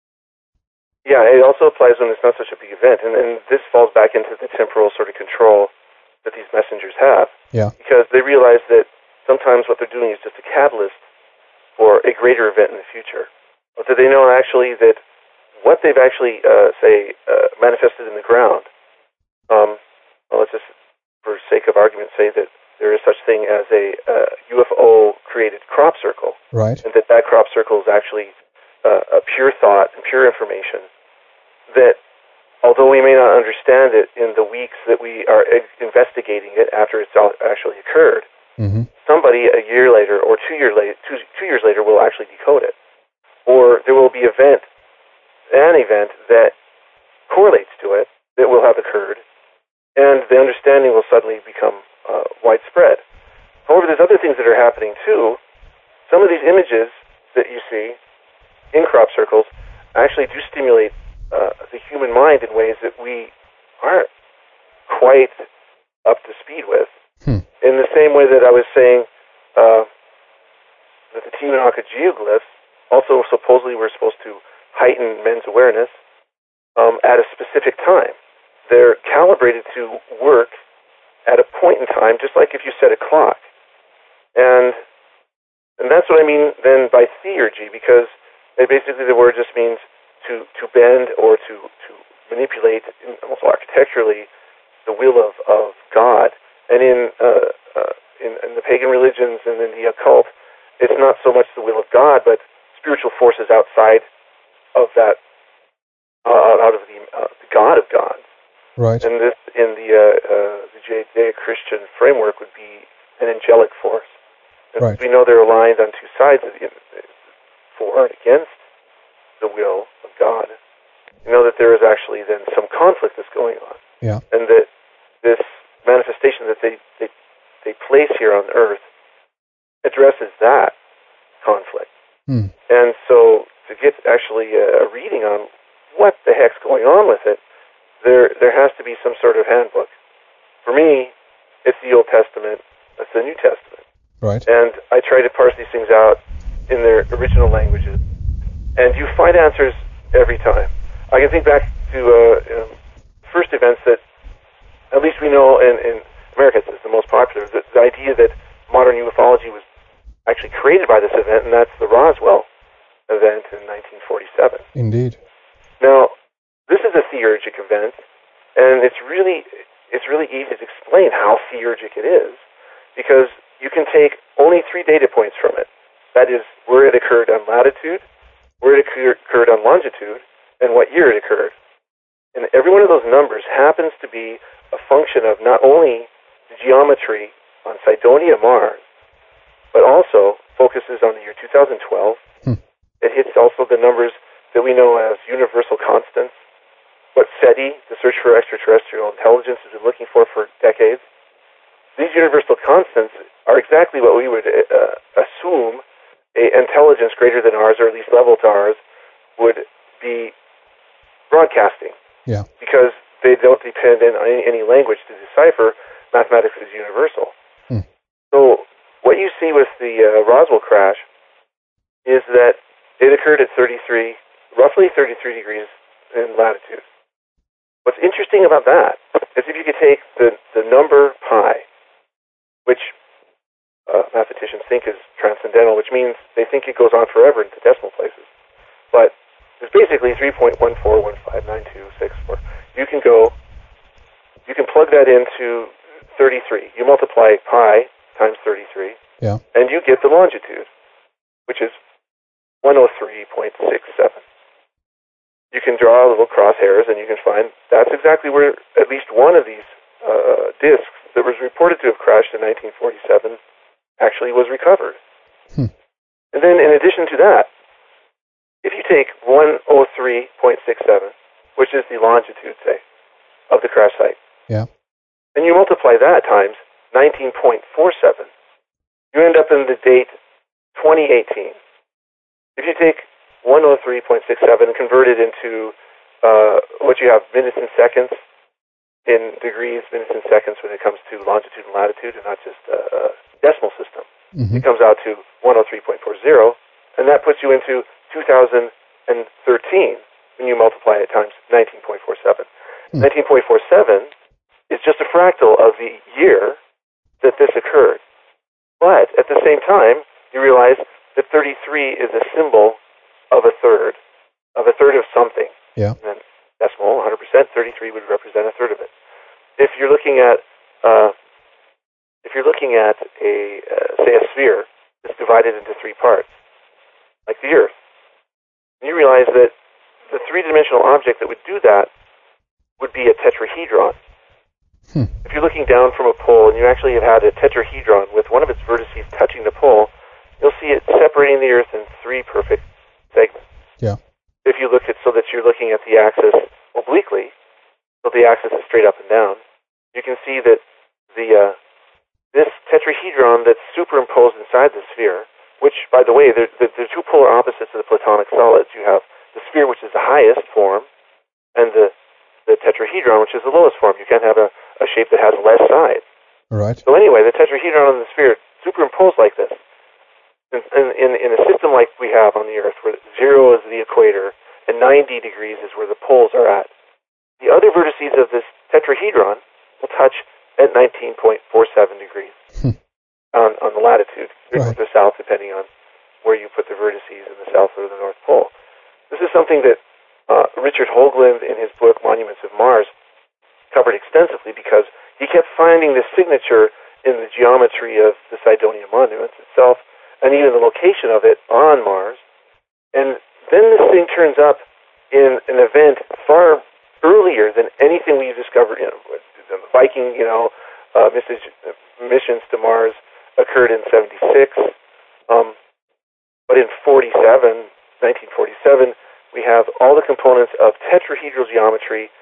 Yeah, it also applies when it's not such a big event, and, and this falls back into the temporal sort of control that these messengers have. Yeah. Because they realize that sometimes what they're doing is just a catalyst for a greater event in the future. But that they know actually that what they've actually, uh, say, uh, manifested in the ground, um, well, let's just, for sake of argument, say that there is such thing as a uh, U F O-created crop circle. Right. And that that crop circle is actually uh, a pure thought and pure information that, although we may not understand it in the weeks that we are investigating it after it's actually occurred, mm-hmm. somebody a year later or two years later, two, two years later will actually decode it, or there will be event, an event that correlates to it that will have occurred, and the understanding will suddenly become uh, widespread. However, there's other things that are happening too. Some of these images that you see in crop circles actually do stimulate uh, the human mind in ways that we aren't quite up to speed with. Hmm. In the same way that I was saying uh, that the Tiwanaku geoglyphs also supposedly were supposed to heighten men's awareness um, at a specific time. They're calibrated to work at a point in time, just like if you set a clock. And and that's what I mean then by theurgy, because it basically the word just means to, to bend or to, to manipulate, almost architecturally, the will of, of God. And in, uh, uh, in in the pagan religions and in the occult, it's not so much the will of God, but spiritual forces outside of that, uh, out of the, uh, the God of gods. Right. And this, in the uh, uh, the Judeo-Christian framework, would be an angelic force. And right. We know they're aligned on two sides, of the, for and against the will of God. You know that there is actually then some conflict that's going on. Yeah. And that this manifestation that they, they they place here on Earth addresses that conflict. Hmm. And so to get actually a, a reading on what the heck's going on with it, there there has to be some sort of handbook. For me, it's the Old Testament, it's the New Testament. Right. And I try to parse these things out in their original languages. And you find answers every time. I can think back to uh, um, first events that at least we know in, in America it's the most popular, the, the idea that modern ufology was actually created by this event, and that's the Roswell event in nineteen forty-seven. Indeed. Now, this is a theurgic event, and it's really it's really easy to explain how theurgic it is, because you can take only three data points from it. That is, where it occurred on latitude, where it occurred on longitude, and what year it occurred. And every one of those numbers happens to be a function of not only the geometry on Cydonia, Mars, but also focuses on the year two thousand twelve. Hmm. It hits also the numbers that we know as universal constants, what SETI, the Search for Extraterrestrial Intelligence, has been looking for for decades. These universal constants are exactly what we would uh, assume a intelligence greater than ours, or at least level to ours, would be broadcasting. Yeah. Because they don't depend on any, any language to decipher. Mathematics is universal. Hmm. So what you see with the uh, Roswell crash is that it occurred at thirty-three, roughly thirty-three degrees in latitude. What's interesting about that is if you could take the, the number pi, which uh, mathematicians think is transcendental, which means they think it goes on forever into decimal places. But it's basically three point one four one five nine two six four. You can go, you can plug that into thirty-three. You multiply pi times thirty-three, yeah, and you get the longitude, which is one hundred three point six seven. You can draw little crosshairs, and you can find that's exactly where at least one of these uh, disks that was reported to have crashed in nineteen forty-seven actually was recovered. Hmm. And then in addition to that, if you take one hundred three point six seven, which is the longitude, say, of the crash site, yeah, and you multiply that times nineteen point four seven, you end up in the date twenty eighteen. If you take one hundred three point six seven and convert it into uh, what you have, minutes and seconds in degrees, minutes and seconds when it comes to longitude and latitude, and not just a uh, decimal system. Mm-hmm. It comes out to one hundred three point four zero, and that puts you into two thousand thirteen when you multiply it times nineteen point four seven. Mm. nineteen point four seven is just a fractal of the year that this occurred. But at the same time, you realize that thirty-three is a symbol of a third, of a third of something. Yeah. And then decimal, one hundred percent, thirty-three would represent a third of it. If you're looking at, uh, if you're looking at a, uh, say, a sphere that's divided into three parts, like the Earth, you realize that the three-dimensional object that would do that would be a tetrahedron. Hmm. If you're looking down from a pole and you actually have had a tetrahedron with one of its vertices touching the pole, you'll see it separating the Earth in three perfect segments. Yeah. If you look at so that you're looking at the axis obliquely, so the axis is straight up and down, you can see that the uh, this tetrahedron that's superimposed inside the sphere, which, by the way, they're, they're two polar opposites of the Platonic solids. You have the sphere, which is the highest form, and the the tetrahedron, which is the lowest form. You can't have a, a shape that has less sides. Right. So anyway, the tetrahedron and the sphere superimposed like this. In, in, in a system like we have on the Earth, where zero is the equator and ninety degrees is where the poles are at, the other vertices of this tetrahedron will touch at nineteen point four seven degrees hmm. on, on the latitude, right. north or south, depending on where you put the vertices in the South or the North Pole. This is something that uh, Richard Hoagland, in his book Monuments of Mars, covered extensively because he kept finding this signature in the geometry of the Cydonia monuments itself, and even the location of it on Mars. And then this thing turns up in an event far earlier than anything we've discovered. You know, the Viking, you know, uh, missions to Mars occurred in seventy-six. Um, but in forty-seven, nineteen forty-seven, we have all the components of tetrahedral geometry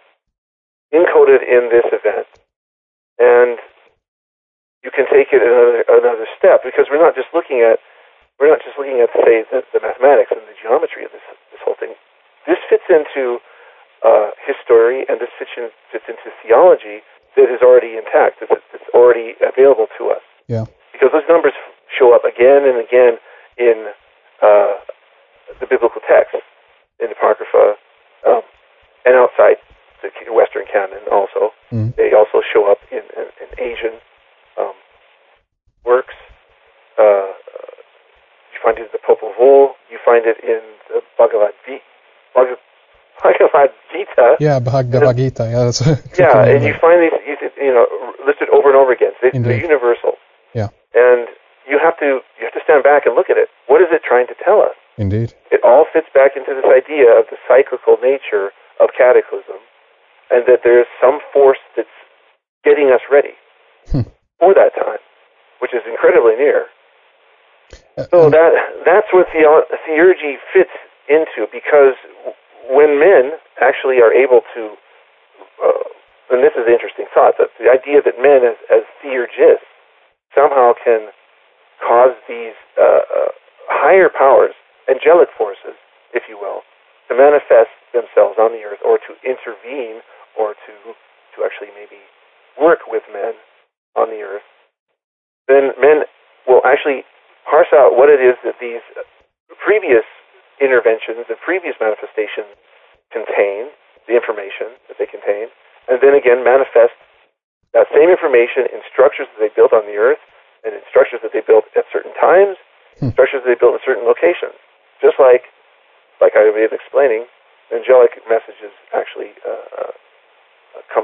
encoded in this event. And you can take it another another step, because we're not just looking at we're not just looking at say the, the mathematics and the geometry of this this whole thing. This fits into uh, history, and this fits, in, fits into theology that is already intact, that's, that's already available to us. Yeah. Because those numbers show up again and again in uh, the biblical text, in Apocrypha, um, and outside the Western canon also. Mm. They also show up in, in, in Asian Um, works. Uh, you find it in the Popol Vuh. You find it in the Bhagavad Gita. Bhagavad Gita. Yeah, Bhagavad Gita. Yeah, that's yeah, and you find these, you know, listed over and over again. They, they're universal. Yeah. And you have to you have to stand back and look at it. What is it trying to tell us? Indeed. It all fits back into this idea of the cyclical nature of cataclysm, and that there is some force that's getting us ready. Hmm. For that time, which is incredibly near. Uh, so um, that that's what the theurgy fits into, because when men actually are able to, uh, and this is an interesting thought, that the idea that men as, as theurgists somehow can cause these uh, uh, higher powers, angelic forces, if you will, to manifest themselves on the earth, or to intervene, or to to actually maybe work with men on the earth, then parse out what it is that these previous interventions, the previous manifestations contain, the information that they contain, and then again manifest that same information in structures that they built on the Earth and in structures that they built at certain times, hmm. structures that they built in certain locations. Just like, like I was explaining, angelic messages actually uh, uh, come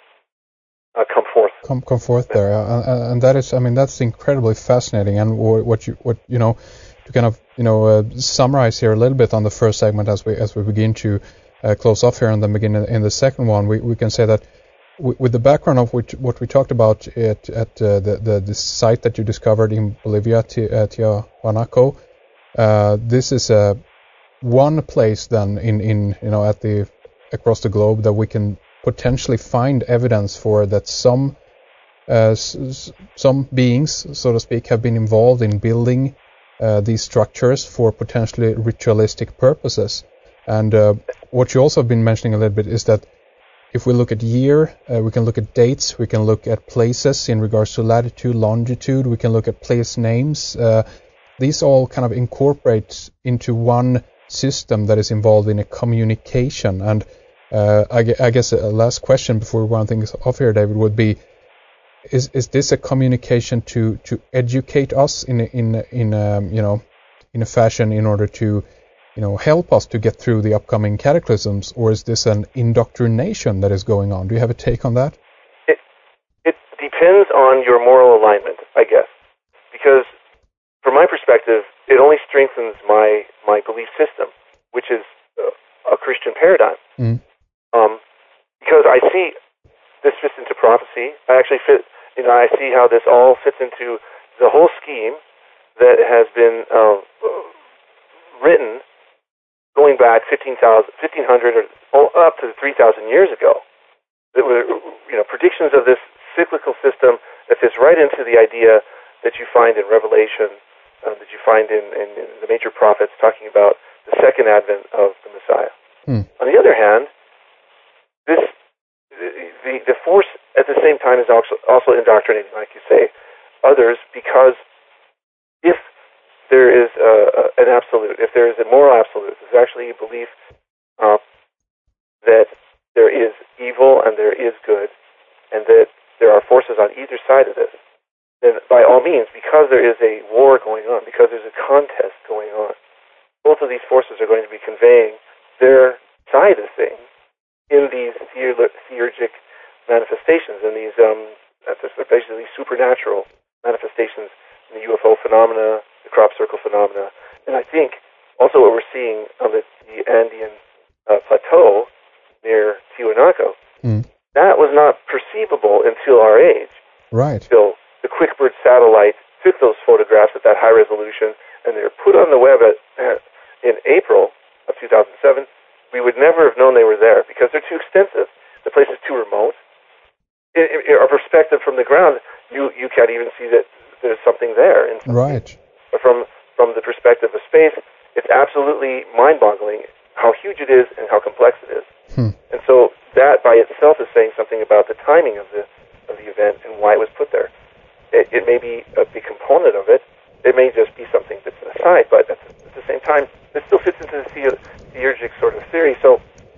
uh, come forth. Come come forth there, uh, and, and that is, I mean, that's incredibly fascinating. And what you what you know, to kind of you know uh, summarize here a little bit on the first segment as we as we begin to uh, close off here, and then begin in the second one, we we can say that w- with the background of which, what we talked about at at uh, the, the the site that you discovered in Bolivia, T- uh, Tiahuanaco, uh, this is a one place then in in you know at the across the globe that we can potentially find evidence for that some uh, s- some beings, so to speak, have been involved in building uh, these structures for potentially ritualistic purposes. And uh, what you also have been mentioning a little bit is that if we look at year, uh, we can look at dates, we can look at places in regards to latitude, longitude, we can look at place names. Uh, these all kind of incorporate into one system that is involved in a communication. And Uh, I, I guess a last question before we round things off here, David, would be: Is is this a communication to, to educate us in a, in a, in a, you know in a fashion in order to you know help us to get through the upcoming cataclysms, or is this an indoctrination that is going on? Do you have a take on that? It it depends on your moral alignment, I guess, because from my perspective, it only strengthens my my belief system, which is uh, a Christian paradigm. Mm. Um, because I see this fits into prophecy. I actually fit, you know, I see how this all fits into the whole scheme that has been uh, written going back fifteen thousand, fifteen hundred or up to three thousand years ago. There were, you know, predictions of this cyclical system that fits right into the idea that you find in Revelation, uh, that you find in, in, in the major prophets talking about the second advent of the Messiah. Hmm. On the other hand, This the the force at the same time is also also indoctrinating, like you say, others, because if there is a, a, an absolute, if there is a moral absolute, there's actually a belief uh, that there is evil and there is good, and that there are forces on either side of this. Then, by all means, because there is a war going on, because there's a contest going on, both of these forces are going to be conveying their side of things in these theurgic manifestations, and these um, basically these supernatural manifestations, in the U F O phenomena, the crop circle phenomena, and I think also what we're seeing on the, the Andean uh, plateau near Tiahuanaco, mm. that was not perceivable until our age. Right. Until the QuickBird satellite took those photographs at that high resolution, and they were put on the web at, uh, in April of two thousand seven. We would never have known they were there because they're too extensive. The place is too remote. In, in, in our perspective from the ground, you, you can't even see that there's something there. Right. But from from the perspective of space, it's absolutely mind-boggling how huge it is and how complex it is. Hmm. And so that by itself is saying something about the timing of the of the event and why it was put there. It, it may be a big component of it. It may just be something that's an aside, but at the, at the same time, it still fits into the the- theurgic sort of theory. So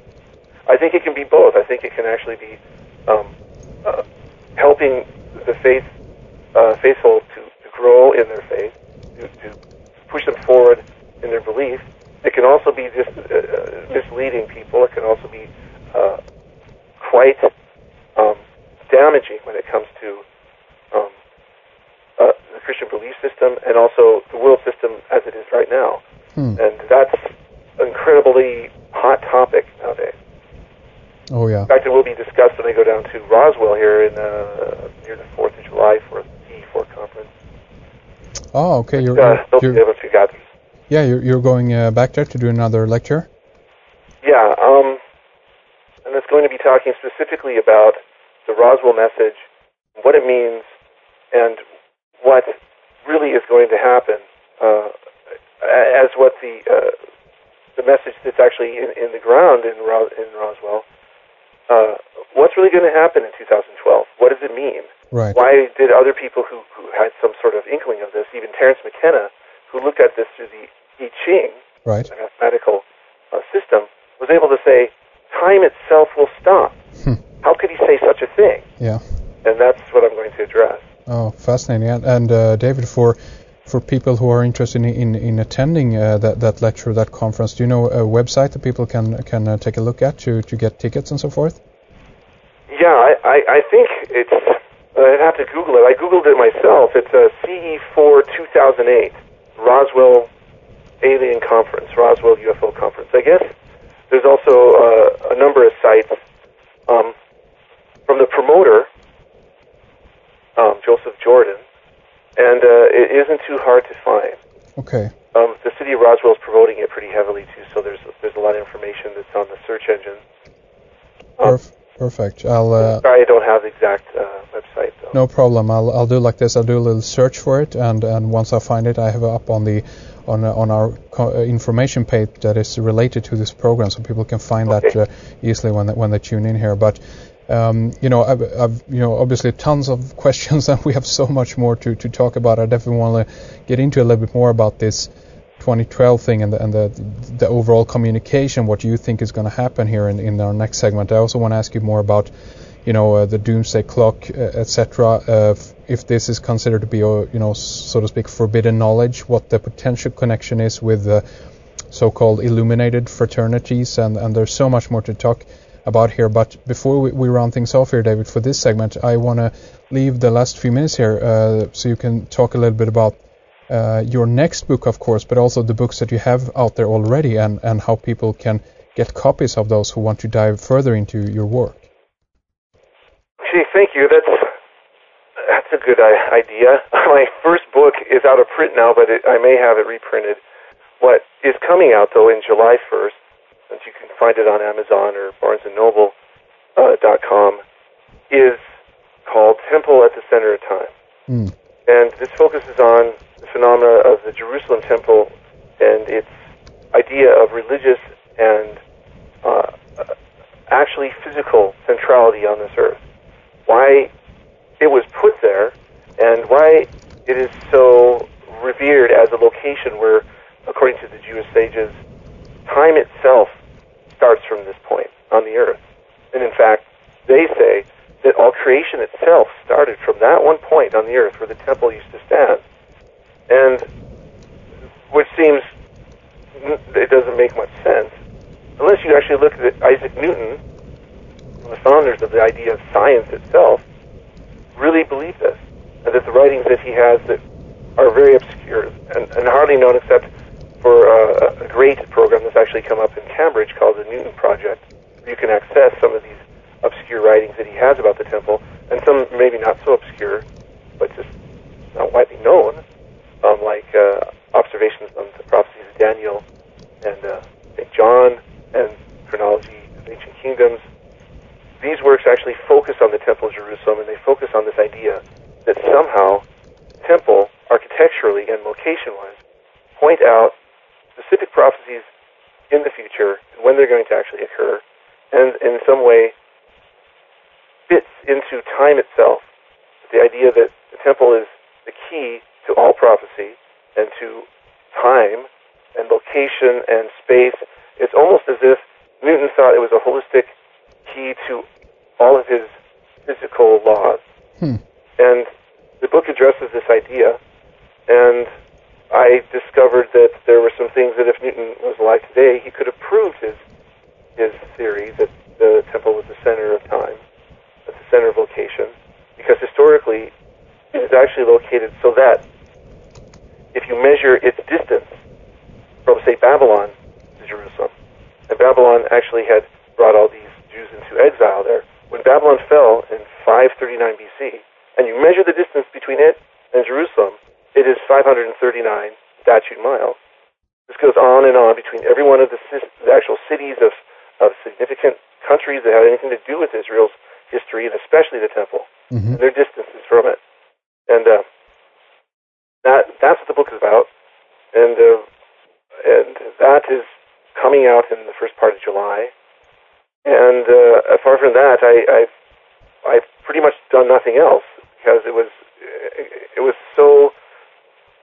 I think it can be both. I think it can actually be um, uh, helping the faith uh, faithful to, to grow in their faith, to, to push them forward in their belief. It can also be just uh, misleading people. It can also be uh, quite um, damaging when it comes to um, uh, the Christian belief system and also the world system as it is right now. Hmm. And that's incredibly hot topic nowadays. Oh yeah. In fact, it will be discussed when I go down to Roswell here in uh, near the Fourth of July for the P E four conference. Oh, okay. You're, uh, you're, you're yeah, you're, you're going uh, back there to do another lecture. Yeah, um, and it's going to be talking specifically about the Roswell message, what it means, and what really is going to happen. Uh, as what the uh, the message that's actually in, in the ground in, Ro- in Roswell, uh, what's really going to happen in two thousand twelve? What does it mean? Right. Why did other people who, who had some sort of inkling of this, even Terence McKenna, who looked at this through the I Ching, right. the mathematical uh, system, was able to say, time itself will stop. Hmm. How could he say such a thing? Yeah. And that's what I'm going to address. Oh, fascinating. And, and uh, David, for for people who are interested in in, in attending uh, that that lecture, that conference, do you know a website that people can can uh, take a look at to, to get tickets and so forth? Yeah, I, I, I think it's, I'd have to Google it. I Googled it myself. It's a C E four two thousand eight, Roswell Alien Conference, Roswell U F O Conference. I guess there's also uh, a number of sites um, from the promoter, um, Joseph Jordan, and uh, it isn't too hard to find. Okay. Um, the city of Roswell is promoting it pretty heavily too, so there's there's a lot of information that's on the search engine. Um, Perf- perfect. I'll. Uh, sorry, I don't have the exact uh, website though. No problem. I'll I'll do like this. I'll do a little search for it, and, and once I find it, I have it up on the on uh, on our co- information page that is related to this program, so people can find Okay. that uh, easily when they, when they tune in here. But um, you know, I've, I've you know obviously tons of questions, and we have so much more to, to talk about. I definitely want to get into a little bit more about this twenty twelve thing and the and the, the overall communication. What you think is going to happen here in, in our next segment. I also want to ask you more about, you know, uh, the doomsday clock, uh, et cetera. Uh, f- if this is considered to be, uh, you know, so to speak, forbidden knowledge, what the potential connection is with the so-called illuminated fraternities, and, and there's so much more to talk about here. But before we, we round things off here, David, for this segment, I want to leave the last few minutes here uh, so you can talk a little bit about uh, your next book, of course, but also the books that you have out there already, and, and how people can get copies of those who want to dive further into your work. Gee, thank you. That's that's a good uh, idea. My first book is out of print now, but it, I may have it reprinted. What is coming out, though, in July first, since you can find it on Amazon or Barnes and Noble uh, dot com, is called Temple at the Center of Time. Mm. And this focuses on the phenomena of the Jerusalem Temple and its idea of religious and uh, actually physical centrality on this earth. Why it was put there, and why it is so revered as a location where, according to the Jewish sages, time itself starts from this point on the earth. And in fact, they say that all creation itself started from that one point on the earth where the temple used to stand. And which seems, it doesn't make much sense, unless you actually look at Isaac Newton, the founders of the idea of science itself, really believe this, and that the writings that he has that are very obscure and, and hardly known except for uh, a great program that's actually come up in Cambridge called the Newton Project. You can access some of these obscure writings that he has about the temple, and some maybe not so obscure, but just not widely known, um, like uh, observations on the prophecies of Daniel and uh, Saint John and chronology of ancient kingdoms. These works actually focus on the Temple of Jerusalem, and they focus on this idea that somehow temple, architecturally and location-wise, point out specific prophecies in the future and when they're going to actually occur, and in some way fits into time itself. The idea that the temple is the key to all prophecy and to time and location and space. It's almost as if Newton thought it was a holistic key to all of his physical laws. Hmm. And the book addresses this idea, and I discovered that there were some things that if Newton was alive today, he could have proved his his theory that the temple was the center of time, at the center of location, because historically it is actually located so that if you measure its distance from, say, Babylon to Jerusalem, and Babylon actually had brought all these Jews into exile there, when Babylon fell in five thirty-nine B C, and you measure the distance between it and Jerusalem, it is five hundred thirty-nine statute miles. This goes on and on between every one of the, the actual cities of, of significant countries that have anything to do with Israel's history, and especially the temple, mm-hmm. and their distances from it. And uh, that that's what the book is about, and uh, and that is coming out in the first part of July. And uh, apart from that, I, I've I've pretty much done nothing else, because it was it was so it was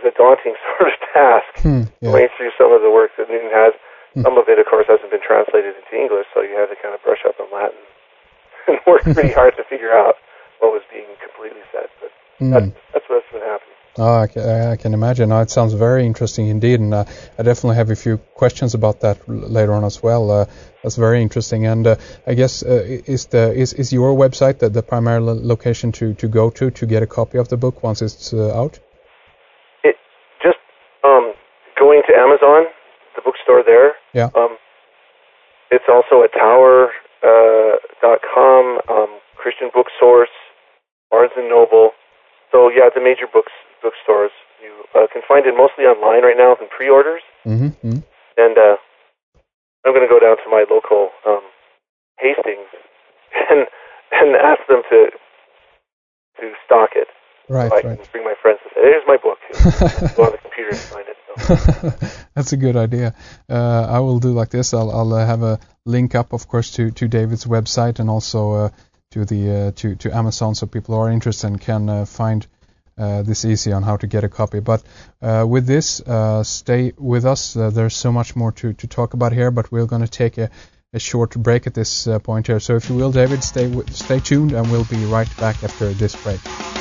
a daunting sort of task Hmm, yeah. going through some of the work that Newton has. Hmm. Some of it, of course, hasn't been translated into English, so you had to kind of brush up on Latin and work pretty hard to figure out what was being completely said. But Hmm. that's, that's what's been happening. Oh, I can, I can imagine. Oh, it sounds very interesting indeed, and uh, I definitely have a few questions about that l- later on as well. Uh, that's very interesting, and uh, I guess uh, is the is, is your website the, the primary lo- location to, to go to to get a copy of the book once it's uh, out? It just um, going to Amazon, the bookstore there. Yeah. Um, it's also at Tower uh, dot com, um, Christian Book Source, Barnes and Noble. So yeah, the major books bookstores. You uh, can find it mostly online right now in pre-orders. Mm-hmm. mm-hmm. And uh, I'm going to go down to my local um, Hastings and and ask them to to stock it. Right, so I right. can bring my friends and say, "Here's my book." Go on the computer and find it. So. That's a good idea. Uh, I will do like this. I'll, I'll uh, have a link up, of course, to, to David's website and also uh, to the uh, to to Amazon, so people who are interested and can uh, find uh, this easy on how to get a copy. But uh, with this, uh, stay with us. Uh, there's so much more to, to talk about here, but we're going to take a, a short break at this uh, point here. So if you will, David, stay w- stay tuned, and we'll be right back after this break.